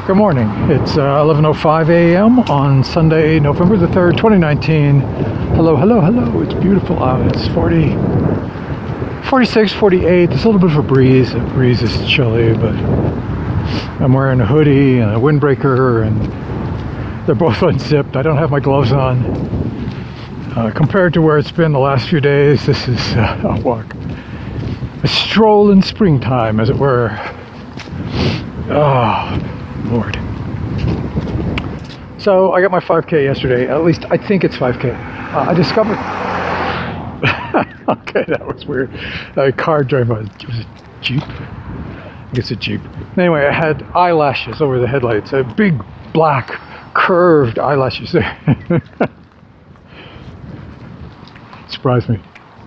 Good morning. It's 11:05 a.m. on Sunday, November the 3rd, 2019. Hello, hello, hello. It's beautiful out. It's 46, 48. There's a little bit of a breeze. The breeze is chilly, but I'm wearing a hoodie and a windbreaker, and they're both unzipped. I don't have my gloves on. Compared to where it's been the last few days, this is a walk. A stroll in springtime, as it were. Oh, Lord. So I got my 5K yesterday. At least I think it's 5K. I discovered... Okay, that was weird. A car driving by. It was a Jeep? I guess a Jeep. Anyway, I had eyelashes over the headlights. Big, black, curved eyelashes there. Surprised me.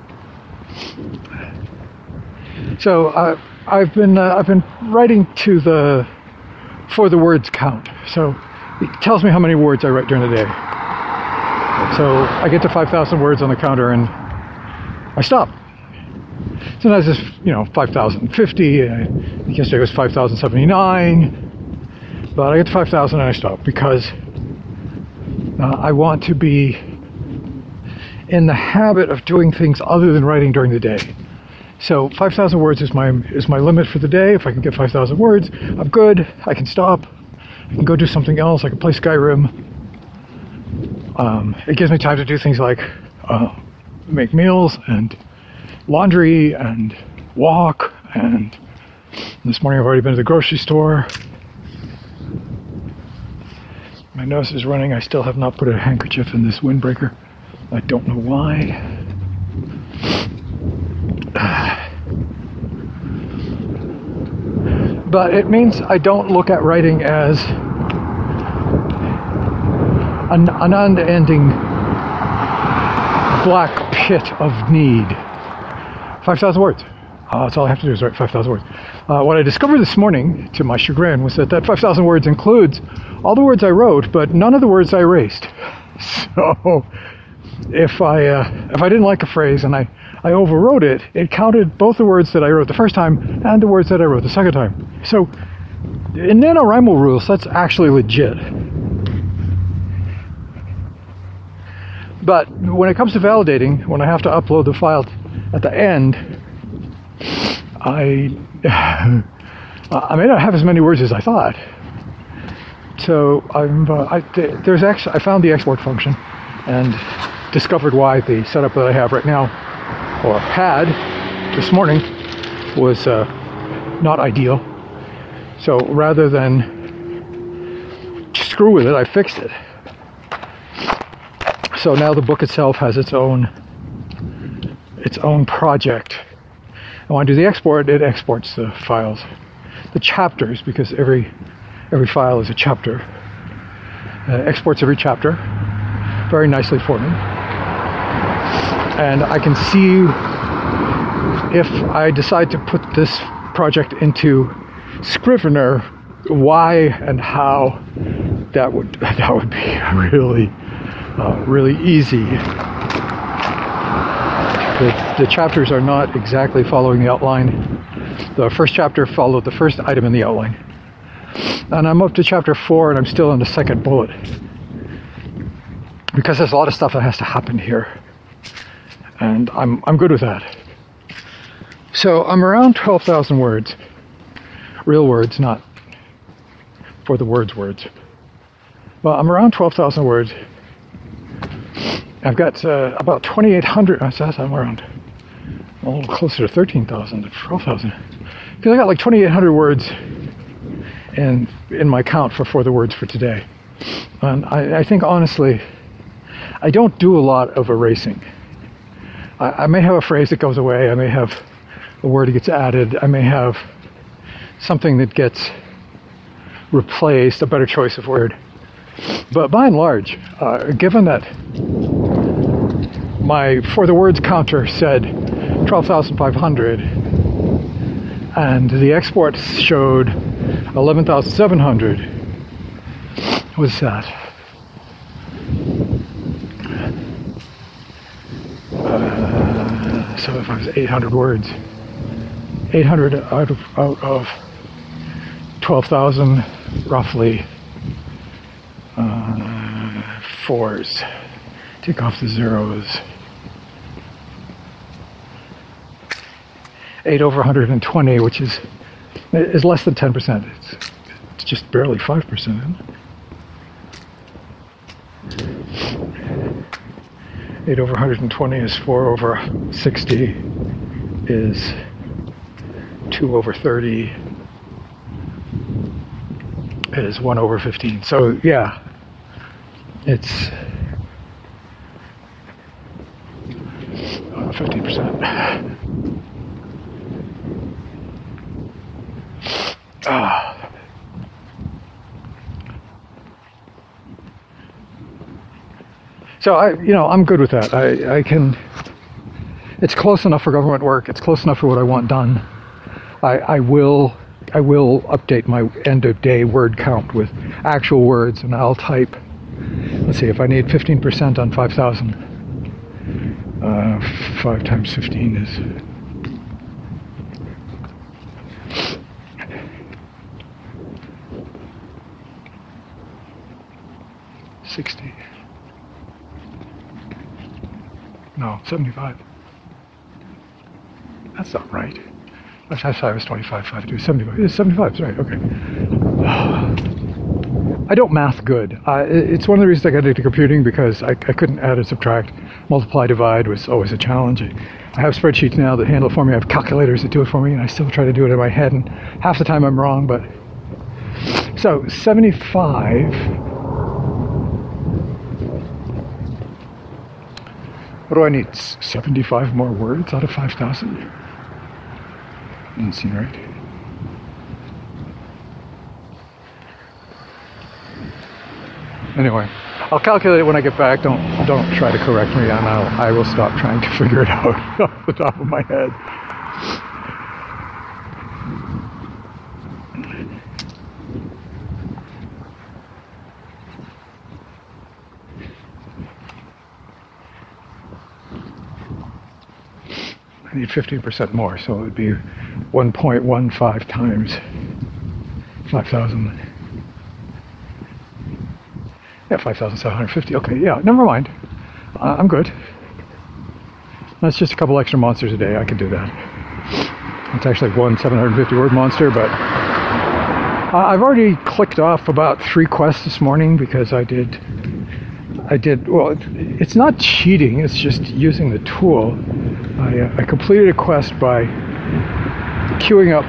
So I've been writing for the words count. So it tells me how many words I write during the day. So I get to 5,000 words on the counter and I stop. Sometimes it's 5,050. Yesterday was 5,079. But I get to 5,000 and I stop because I want to be in the habit of doing things other than writing during the day. So 5,000 words is my limit for the day. If I can get 5,000 words, I'm good. I can stop. I can go do something else. I can play Skyrim. It gives me time to do things like make meals and laundry and walk. And this morning I've already been to the grocery store. My nose is running. I still have not put a handkerchief in this windbreaker. I don't know why. But it means I don't look at writing as an unending black pit of need. 5,000 words. That's all I have to do is write 5,000 words. What I discovered this morning, to my chagrin, was that 5,000 words includes all the words I wrote, but none of the words I erased. So if I didn't like a phrase and I overwrote it, it counted both the words that I wrote the first time and the words that I wrote the second time. So in NaNoWriMo rules, that's actually legit. But when it comes to validating, when I have to upload the file at the end, I may not have as many words as I thought. So I found the export function and discovered why the setup that I have right now, or had this morning, was not ideal. So rather than screw with it, I fixed it. So now the book itself has its own project. And when I do the export, it exports the files, the chapters, because every file is a chapter. Exports every chapter very nicely for me. And I can see if I decide to put this project into Scrivener, why and how that would be really easy. The chapters are not exactly following the outline. The first chapter followed the first item in the outline. And I'm up to chapter 4 and I'm still on the second bullet. Because there's a lot of stuff that has to happen here. And I'm good with that. So I'm around 12,000 words. Real words, not for the words. Well, I'm around 12,000 words. I've got about 2,800. I'm around a little closer to 13,000 to 12,000. Because I got like 2,800 words in my count for the words for today. And I think honestly, I don't do a lot of erasing. I may have a phrase that goes away. I may have a word that gets added. I may have something that gets replaced, a better choice of word. But by and large, given that my for the words counter said 12,500 and the export showed 11,700, what's that? So if I was 800 words, 800 out of 12,000 roughly. Fours. Take off the zeros. 8 over 120, which is less than 10%. It's just barely 5%, isn't it? 8 over 120 is 4 over 60, is 2 over 30, is 1 over 15. So yeah, it's 50%. So I'm good with that. I can. It's close enough for government work. It's close enough for what I want done. I will update my end of day word count with actual words, and I'll type. Let's see, if I need 15% on 5,000, 5 times 15 is 60. No, 75. That's not right. I thought it was 25, 5 to do 75. It's 75, that's right, okay. I don't math good. It's one of the reasons I got into computing, because I couldn't add and subtract. Multiply, divide was always a challenge. I have spreadsheets now that handle it for me. I have calculators that do it for me, and I still try to do it in my head, and half the time I'm wrong, but... So, 75... What do I need? 75 more words out of 5,000? Doesn't seem right. Anyway, I'll calculate it when I get back. Don't try to correct me, and I will stop trying to figure it out off the top of my head. I need 15% more, so it would be 1.15 times 5,000. Yeah, 5,750. Okay, yeah, never mind. I'm good. That's just a couple extra monsters a day. I can do that. It's actually one 750 word monster, but I've already clicked off about 3 quests this morning because I did, well, it's not cheating, it's just using the tool. I completed a quest by queuing up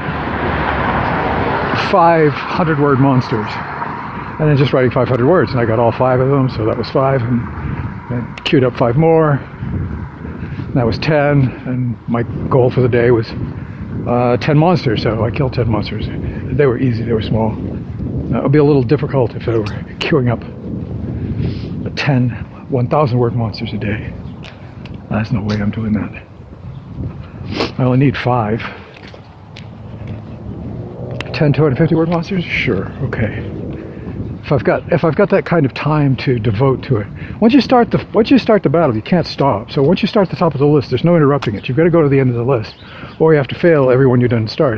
500 word monsters and then just writing 500 words, and I got all 5 of them, so that was 5, and I queued up 5 more, and that was 10, and my goal for the day was 10 monsters, so I killed 10 monsters. They were easy, they were small. It would be a little difficult if I were queuing up 10 1,000 word monsters a day. There's no way I'm doing that. I only need 5. 10 250 word monsters? Sure, okay. If I've got that kind of time to devote to it. Once you start the battle, you can't stop. So once you start the top of the list, there's no interrupting it. You've got to go to the end of the list, or you have to fail everyone you didn't start.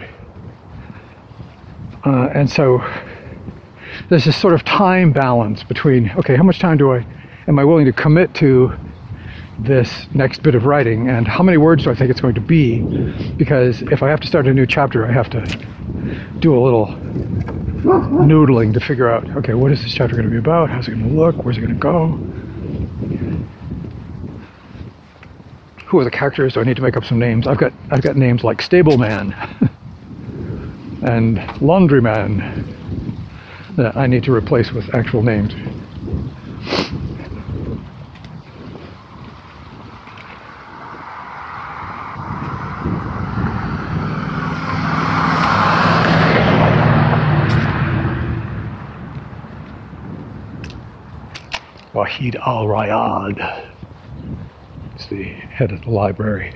And so there's this sort of time balance between, okay, how much time am I willing to commit to this next bit of writing, and how many words do I think it's going to be? Because if I have to start a new chapter, I have to do a little noodling to figure out, okay, what is this chapter going to be about? How's it going to look? Where's it going to go? Who are the characters? Do I need to make up some names? I've got names like Stableman and Laundryman that I need to replace with actual names. Wahid Al-Rayad is the head of the library.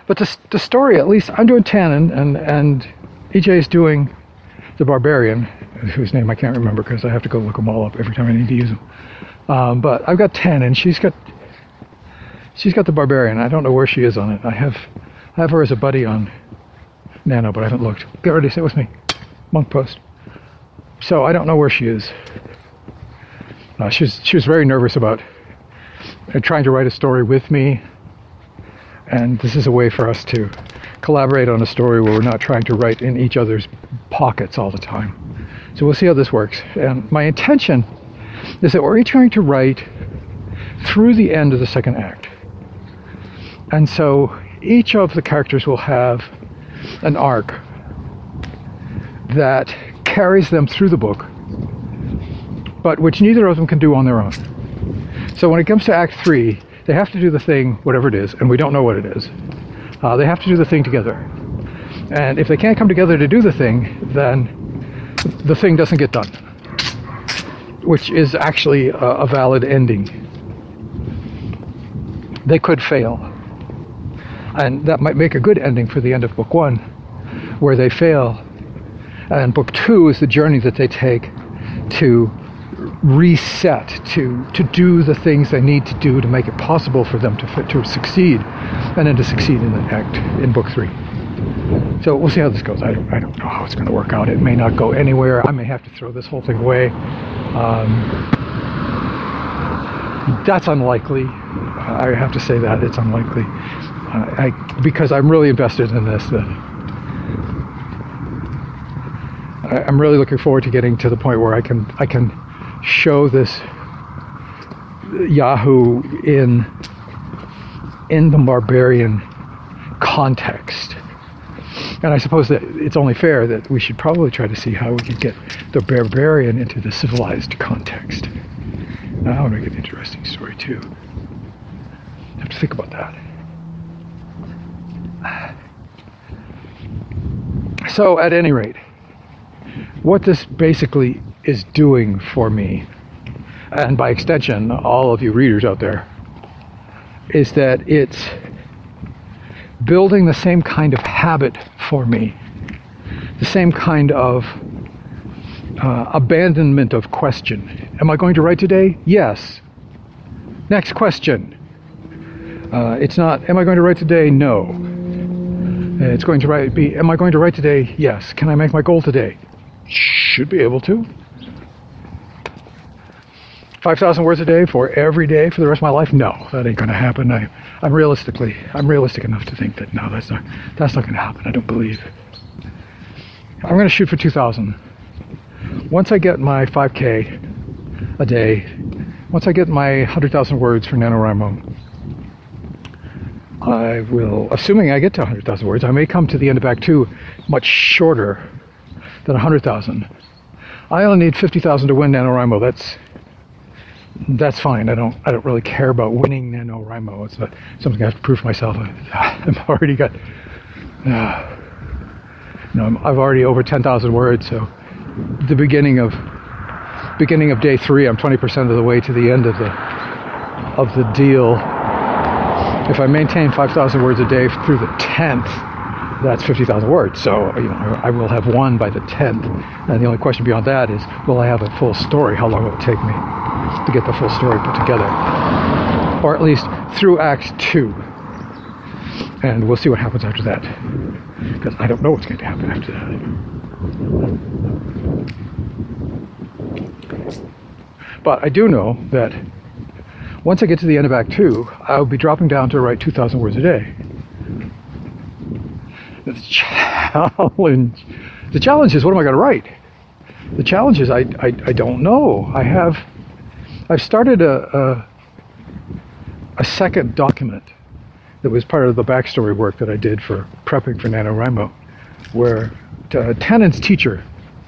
But the story, at least I'm doing 10, and EJ is doing the Barbarian, whose name I can't remember because I have to go look them all up every time I need to use them. But I've got 10, and she's got the Barbarian. I don't know where she is on it. I have her as a buddy on Nano, but I haven't looked. Get ready, sit with me. Monk post. So I don't know where she is. She was very nervous about trying to write a story with me, and this is a way for us to collaborate on a story where we're not trying to write in each other's pockets all the time. So we'll see how this works. And my intention is that we're each trying to write through the end of the second act. And so each of the characters will have an arc that carries them through the book, but which neither of them can do on their own. So when it comes to Act 3, they have to do the thing, whatever it is, and we don't know what it is. They have to do the thing together. And if they can't come together to do the thing, then the thing doesn't get done, which is actually a valid ending. They could fail. And that might make a good ending for the end of Book 1, where they fail. And Book 2 is the journey that they take to reset, to do the things they need to do to make it possible for them to succeed, and then to succeed in Book 3. So we'll see how this goes. I don't know how it's going to work out. It may not go anywhere. I may have to throw this whole thing away. That's unlikely. I have to say that it's unlikely, because I'm really invested in this. I'm really looking forward to getting to the point where I can show this Yahoo in the Barbarian context. And I suppose that it's only fair that we should probably try to see how we can get the Barbarian into the civilized context. Now would make an interesting story too. I have to think about that. So at any rate, what this basically is doing for me, and by extension all of you readers out there, is that it's building the same kind of habit for me, the same kind of abandonment of question. Am I going to write today? Yes. Next question. It's not, am I going to write today? No. It's going to be, am I going to write today? Yes. Can I make my goal today? Should be able to. 5,000 words a day for every day for the rest of my life? No, that ain't going to happen. I'm realistic enough to think that no, that's not going to happen. I don't believe. I'm going to shoot for 2,000. Once I get my 5K a day, once I get my 100,000 words for NaNoWriMo, I will, assuming I get to 100,000 words, I may come to the end of Act 2 much shorter than 100,000. I only need 50,000 to win NaNoWriMo. That's fine. I don't really care about winning NaNoWriMo. It's not something I have to prove to myself. I've already got, I've already over 10,000 words. So the beginning of day 3, I'm 20% of the way to the end of the deal. If I maintain 5,000 words a day through the 10th, that's 50,000 words. So, I will have won by the 10th. And the only question beyond that is, will I have a full story? How long will it take me to get the full story put together? Or at least through Act 2. And we'll see what happens after that. Because I don't know what's going to happen after that. But I do know that once I get to the end of Act 2, I'll be dropping down to write 2,000 words a day. The challenge is, what am I going to write? The challenge is, I don't know. I've started a second document that was part of the backstory work that I did for prepping for NaNoWriMo, where Tannin's teacher,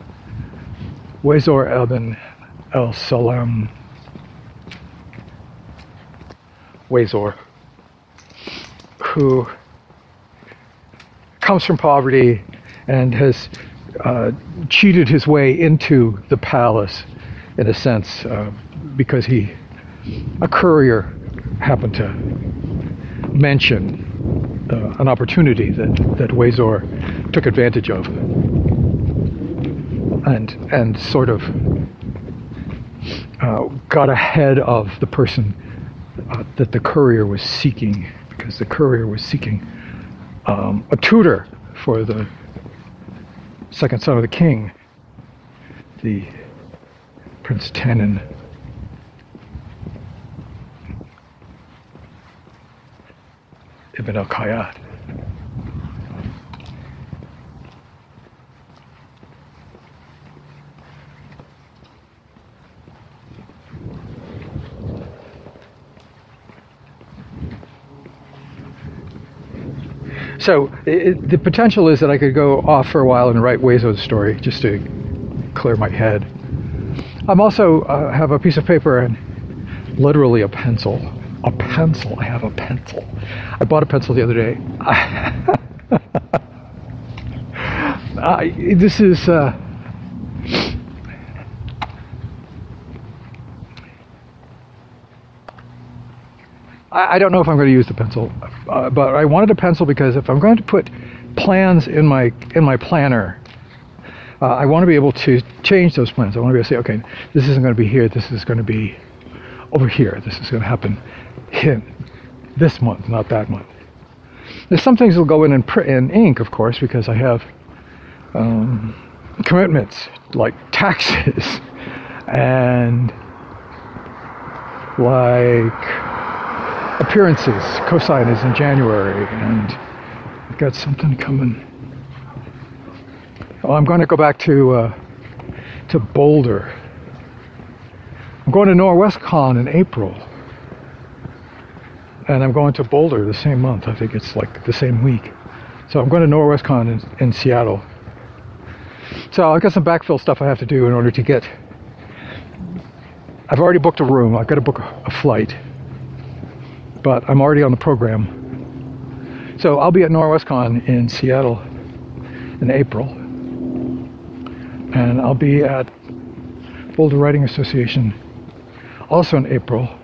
Wazor Ibn El-Salam, Wazor, who comes from poverty and has cheated his way into the palace, in a sense, because a courier happened to mention an opportunity that Wazor took advantage of, and sort of got ahead of the person that the courier was seeking, because the courier was seeking a tutor for the second son of the king, the Prince Tanin. Ibn al-Qayyad. So the potential is that I could go off for a while and write Wazor's story just to clear my head. I'm also have a piece of paper and literally a pencil. A pencil. I have a pencil. I bought a pencil the other day. This is I don't know if I'm going to use the pencil, but I wanted a pencil because if I'm going to put plans in my planner, I want to be able to change those plans. I want to be able to say, okay, this isn't going to be here. This is going to be over here. This is going to happen in this month, not that month. There's some things that'll go in ink, of course, because I have commitments like taxes and like appearances. Cosign is in January, and I've got something coming. Oh, I'm going to go back to Boulder. I'm going to NorwestCon in April, and I'm going to Boulder the same month. I think it's like the same week. So I'm going to NorwestCon in Seattle. So I've got some backfill stuff I have to do in order to get. I've already booked a room. I've got to book a flight, but I'm already on the program. So I'll be at NorwestCon in Seattle in April, and I'll be at Boulder Writing Association also in April. I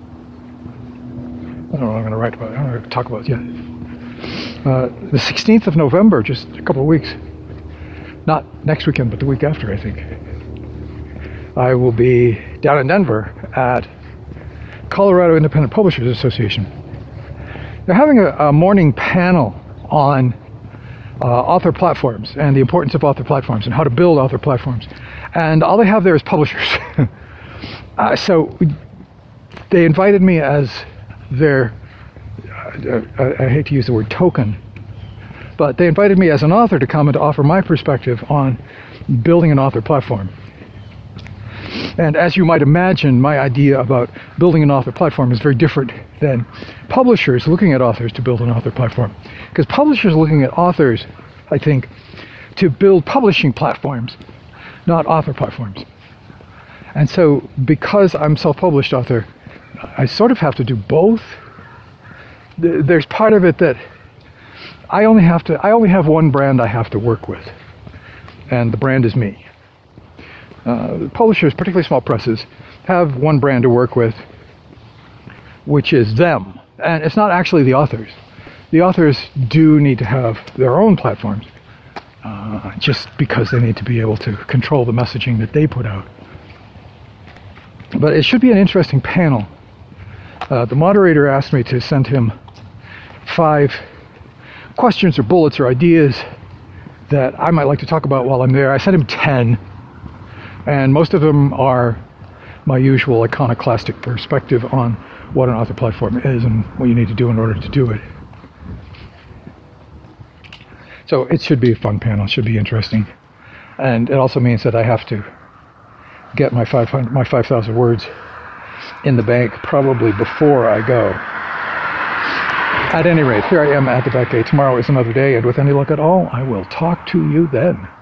don't know what I'm going to write about. I'm going to talk about it yet. The 16th of November, just a couple of weeks. Not next weekend, but the week after, I think. I will be down in Denver at Colorado Independent Publishers Association. They're having a morning panel on author platforms and the importance of author platforms and how to build author platforms. And all they have there is publishers. So they invited me as their, I hate to use the word token, but they invited me as an author to come and to offer my perspective on building an author platform. And as you might imagine, my idea about building an author platform is very different than publishers looking at authors to build an author platform. Because publishers are looking at authors, I think, to build publishing platforms, not author platforms. And so because I'm self-published author, I sort of have to do both. There's part of it that I only have one brand I have to work with, and the brand is me. Publishers, particularly small presses, have one brand to work with, which is them. And it's not actually the authors. The authors do need to have their own platforms, just because they need to be able to control the messaging that they put out. But it should be an interesting panel. The moderator asked me to send him 5 questions or bullets or ideas that I might like to talk about while I'm there. I sent him 10. And most of them are my usual iconoclastic perspective on what an author platform is and what you need to do in order to do it. So it should be a fun panel. It should be interesting. And it also means that I have to get my 5,000 words in the bank probably before I go. At any rate, here I am at the back gate. Tomorrow is another day, and with any luck at all, I will talk to you then.